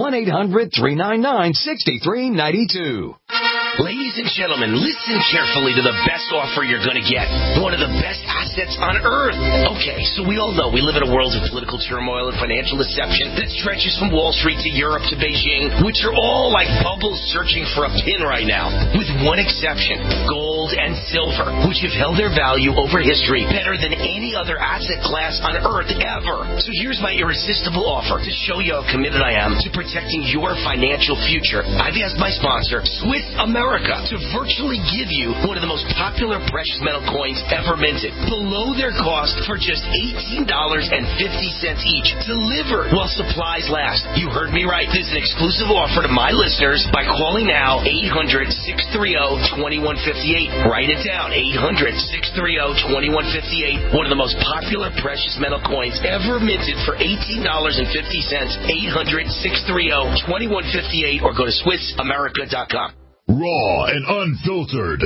[SPEAKER 1] 1-800-399-6392.
[SPEAKER 3] Ladies and gentlemen, listen carefully to the best offer you're going to get. One of the best assets on earth. Okay, so we all know we live in a world of political turmoil and financial deception that stretches from Wall Street to Europe to Beijing, which are all like bubbles searching for a pin right now. With one exception, gold and silver, which have held their value over history better than any other asset class on earth ever. So here's my irresistible offer to show you how committed I am to protecting your financial future. I've asked my sponsor, Swiss America, to virtually give you one of the most popular precious metal coins ever minted, below their cost for just $18.50 each, delivered while supplies last. You heard me right. This is an exclusive offer to my listeners by calling now 800-630-2158. Write it down, 800-630-2158. One of the most popular precious metal coins ever minted for $18.50. 800-630-2158 or go to SwissAmerica.com.
[SPEAKER 2] Raw and unfiltered.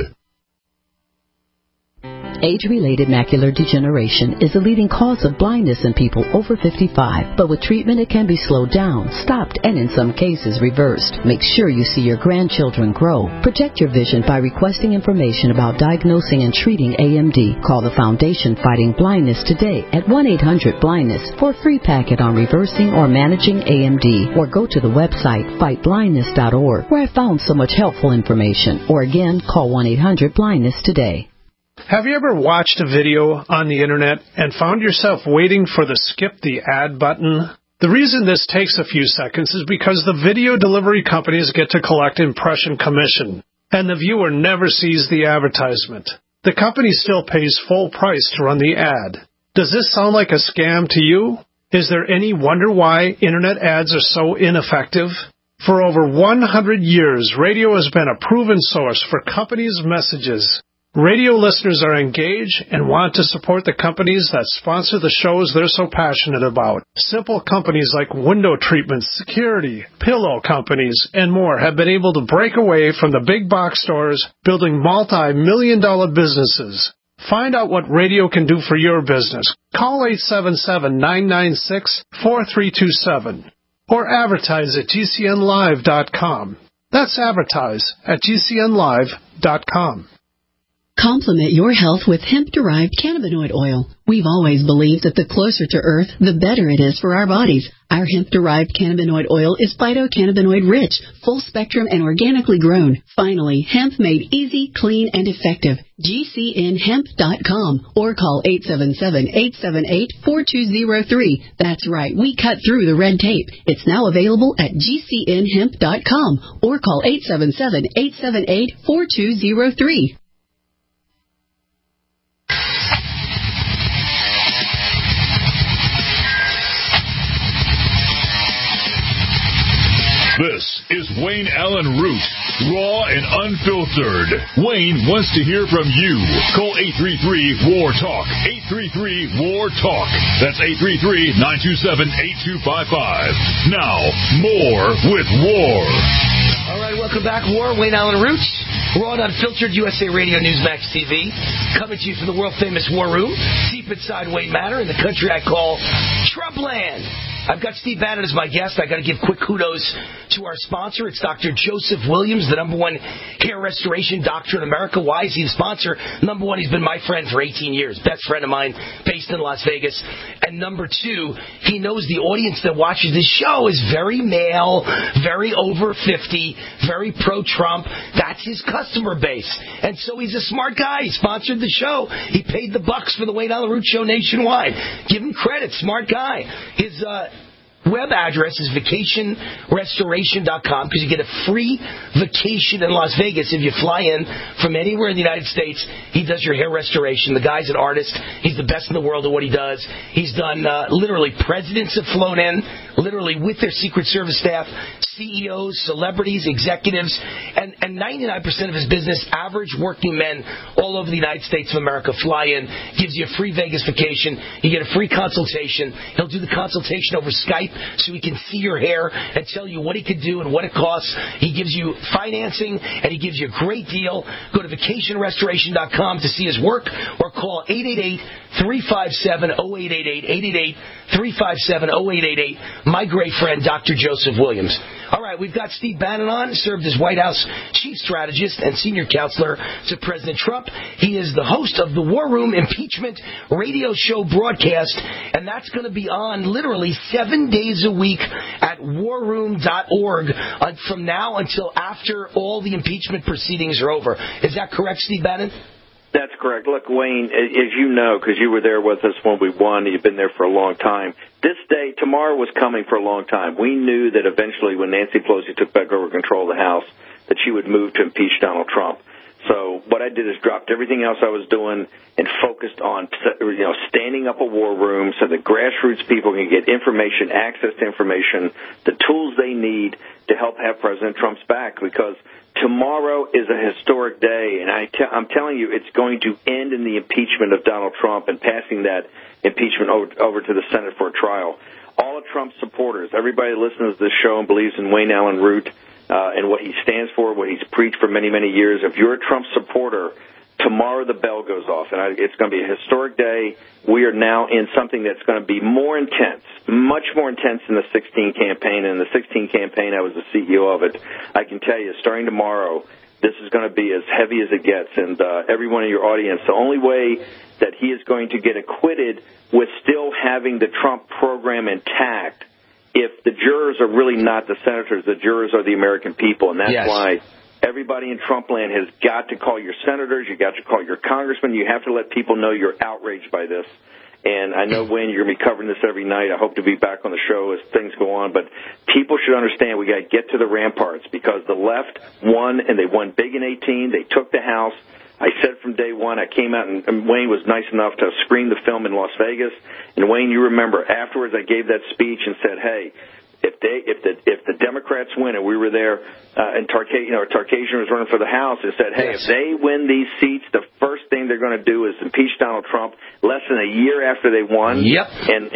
[SPEAKER 17] Age-related macular degeneration is the leading cause of blindness in people over 55. But with treatment, it can be slowed down, stopped, and in some cases reversed. Make sure you see your grandchildren grow. Protect your vision by requesting information about diagnosing and treating AMD. Call the Foundation Fighting Blindness today at 1-800-BLINDNESS for a free packet on reversing or managing AMD. Or go to the website fightblindness.org, where I found so much helpful information. Or again, call 1-800-BLINDNESS today.
[SPEAKER 18] Have you ever watched a video on the internet and found yourself waiting for the skip the ad button? The reason this takes a few seconds is because the video delivery companies get to collect impression commission, and the viewer never sees the advertisement. The company still pays full price to run the ad. Does this sound like a scam to you? Is there any wonder why internet ads are so ineffective? For over 100 years, radio has been a proven source for companies' messages. Radio listeners are engaged and want to support the companies that sponsor the shows they're so passionate about. Simple companies like window treatments, security, pillow companies, and more have been able to break away from the big box stores, building multi-million-dollar businesses. Find out what radio can do for your business. Call 877-996-4327 or advertise at GCNlive.com. That's advertise at GCNlive.com.
[SPEAKER 19] Complement your health with hemp-derived cannabinoid oil. We've always believed that the closer to Earth, the better it is for our bodies. Our hemp-derived cannabinoid oil is phytocannabinoid-rich, full-spectrum, and organically grown. Finally, hemp made easy, clean, and effective. GCNhemp.com or call 877-878-4203. That's right, we cut through the red tape. It's now available at GCNhemp.com or call 877-878-4203.
[SPEAKER 2] This is Wayne Allen Root, raw and unfiltered. Wayne wants to hear from you. Call 833-WAR-TALK. 833-WAR-TALK. That's 833-927-8255. Now, more with War.
[SPEAKER 3] All right, welcome back. War, Wayne Allen Root. Raw and unfiltered USA Radio Newsmax TV. Coming to you from the world-famous War Room, deep inside Wayne Manor in the country I call Trumpland. I've got Steve Bannon as my guest. I got to give quick kudos to our sponsor. It's Dr. Joseph Williams, the #1 hair restoration doctor in America. Why is he the sponsor? #1, he's been my friend for 18 years. Best friend of mine, based in Las Vegas. And #2, he knows the audience that watches this show is very male, very over 50, very pro-Trump. That's his customer base. And so he's a smart guy. He sponsored the show. He paid the bucks for the Wayne Allen Root Show nationwide. Give him credit. Smart guy. His web address is vacationrestoration.com because you get a free vacation in Las Vegas if you fly in from anywhere in the United States. He does your hair restoration. The guy's an artist. He's the best in the world at what he does. He's done literally presidents have flown in, literally with their Secret Service staff, CEOs, celebrities, executives, and 99% of his business, average working men all over the United States of America fly in, gives you a free Vegas vacation. You get a free consultation. He'll do the consultation over Skype so he can see your hair and tell you what he could do and what it costs. He gives you financing, and he gives you a great deal. Go to vacationrestoration.com to see his work or call 888-357-0888, 888-357-0888, my great friend, Dr. Joseph Williams. All right, we've got Steve Bannon on, served as White House chief strategist and senior counselor to President Trump. He is the host of the War Room Impeachment radio show broadcast, and that's going to be on literally 7 days a week at warroom.org from now until after all the impeachment proceedings are over. Is that correct, Steve Bannon?
[SPEAKER 16] That's correct. Look, Wayne, as you know, because you were there with us when we won, you've been there for a long time, this day, tomorrow was coming for a long time. We knew that eventually when Nancy Pelosi took back over control of the House, that she would move to impeach Donald Trump. So what I did is dropped everything else I was doing and focused on, standing up a war room so that grassroots people can get information, access to information, the tools they need to help have President Trump's back. Because tomorrow is a historic day, and I'm telling you, it's going to end in the impeachment of Donald Trump and passing that impeachment over to the Senate for a trial. All of Trump's supporters, everybody that listens to this show and believes in Wayne Allen Root and what he stands for, what he's preached for many, many years, if you're a Trump supporter, tomorrow the bell goes off, and it's going to be a historic day. We are now in something that's going to be more intense, much more intense than the 16 campaign. And the 16 campaign, I was the CEO of it. I can tell you, starting tomorrow, this is going to be as heavy as it gets. And everyone in your audience, the only way that he is going to get acquitted with still having the Trump program intact, if the jurors are really not the senators, the jurors are the American people. And that's why everybody in Trump land has got to call your senators, you got to call your congressmen, you have to let people know you're outraged by this. And I know, Wayne, you're going to be covering this every night. I hope to be back on the show as things go on. But people should understand we got to get to the ramparts because the left won, and they won big in 2018. They took the House. I said from day one, I came out, and Wayne was nice enough to screen the film in Las Vegas. And, Wayne, you remember, afterwards I gave that speech and said, hey, if the Democrats win, and we were there, and Tarkasian was running for the House, and said, hey, if they win these seats, the first thing they're going to do is impeach Donald Trump less than a year after they won. Yep. And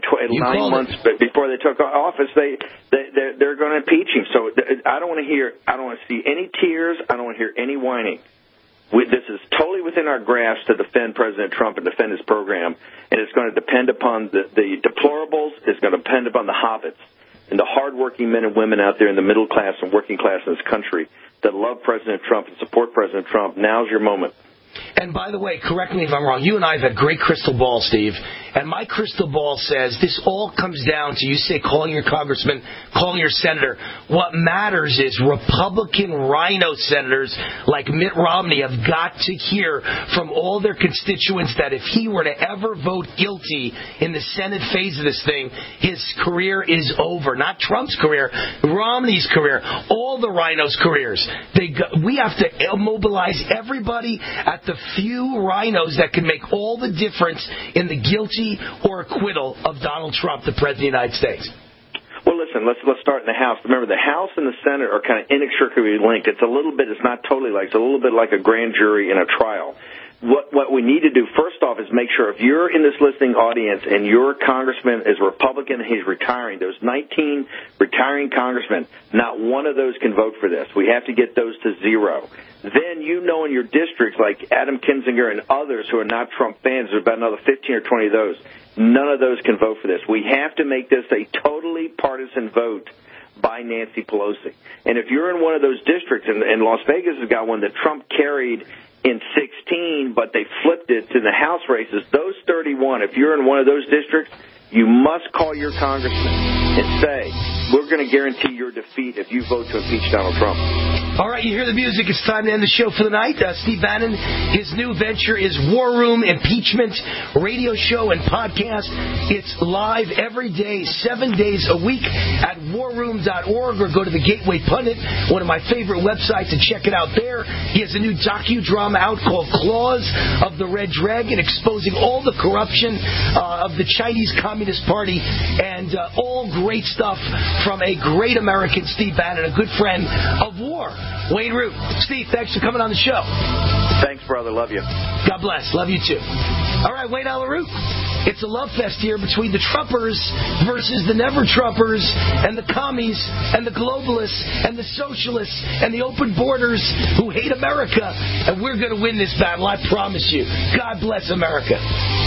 [SPEAKER 16] 9 months before they took office, they're going to impeach him. So I don't want to see any tears. I don't want to hear any whining. This is totally within our grasp to defend President Trump and defend his program, and it's going to depend upon the deplorables. It's going to depend upon the hobbits and the hardworking men and women out there in the middle class and working class in this country that love President Trump and support President Trump. Now's your moment.
[SPEAKER 3] And by the way, correct me if I'm wrong, you and I have a great crystal ball, Steve, and my crystal ball says this all comes down to, you say, calling your congressman, calling your senator. What matters is Republican rhino senators like Mitt Romney have got to hear from all their constituents that if he were to ever vote guilty in the Senate phase of this thing, his career is over. Not Trump's career, Romney's career, all the rhinos' careers. We have to mobilize everybody at the few rhinos that can make all the difference in the guilty or acquittal of Donald Trump, the President of the United States.
[SPEAKER 16] Well, listen, let's start in the House. Remember, the House and the Senate are kind of inextricably linked. It's a little bit, it's not totally like, it's a little bit like a grand jury in a trial. What we need to do, first off, is make sure if you're in this listening audience and your congressman is Republican and he's retiring, those 19 retiring congressmen, not one of those can vote for this. We have to get those to zero. Then you know in your districts, like Adam Kinzinger and others who are not Trump fans, there's about another 15 or 20 of those. None of those can vote for this. We have to make this a totally partisan vote by Nancy Pelosi. And if you're in one of those districts, and Las Vegas has got one that Trump carried in 16, but they flipped it to the House races, those 31, if you're in one of those districts, you must call your congressman and say, we're going to guarantee your defeat if you vote to impeach Donald Trump.
[SPEAKER 3] All right, you hear the music. It's time to end the show for the night. Steve Bannon, his new venture is War Room Impeachment radio show and podcast. It's live every day, 7 days a week at warroom.org, or go to the Gateway Pundit, one of my favorite websites, and check it out there. He has a new docudrama out called Claws of the Red Dragon, exposing all the corruption of the Chinese Communist Party, and all great stuff from a great American, Steve Bannon, a good friend of war. Wayne Root. Steve, thanks for coming on the show.
[SPEAKER 16] Thanks, brother. Love you.
[SPEAKER 3] God bless. Love you, too. All right, Wayne Allen Root. It's a love fest here between the Trumpers versus the never-Trumpers and the commies and the globalists and the socialists and the open borders who hate America. And we're going to win this battle, I promise you. God bless America.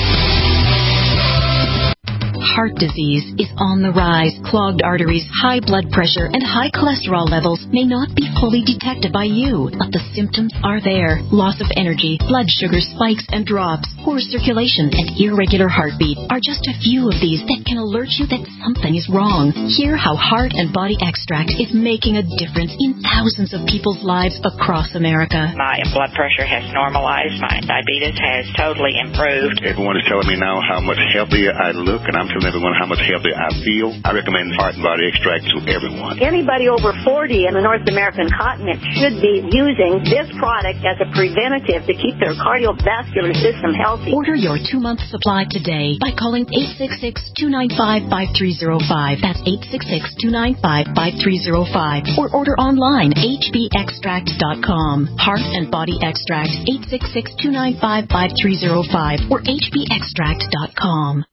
[SPEAKER 20] Heart disease is on the rise. Clogged arteries, high blood pressure, and high cholesterol levels may not be fully detected by you, but the symptoms are there. Loss of energy, blood sugar spikes and drops, poor circulation, and irregular heartbeat are just a few of these that can alert you that something is wrong. Hear how Heart and Body Extract is making a difference in thousands of people's lives across America.
[SPEAKER 21] My blood pressure has normalized. My diabetes has totally improved.
[SPEAKER 22] Everyone is telling me now how much healthier I look, and I'm feeling
[SPEAKER 21] telling everyone how much healthier I feel, I recommend Heart and Body Extract to everyone.
[SPEAKER 22] Anybody over 40 in the North American continent should be using this product as a preventative to keep their cardiovascular system healthy.
[SPEAKER 20] Order your 2-month supply today by calling 866-295-5305. That's 866-295-5305. Or order online, hbextract.com. Heart and Body Extract, 866-295-5305 or hbextract.com.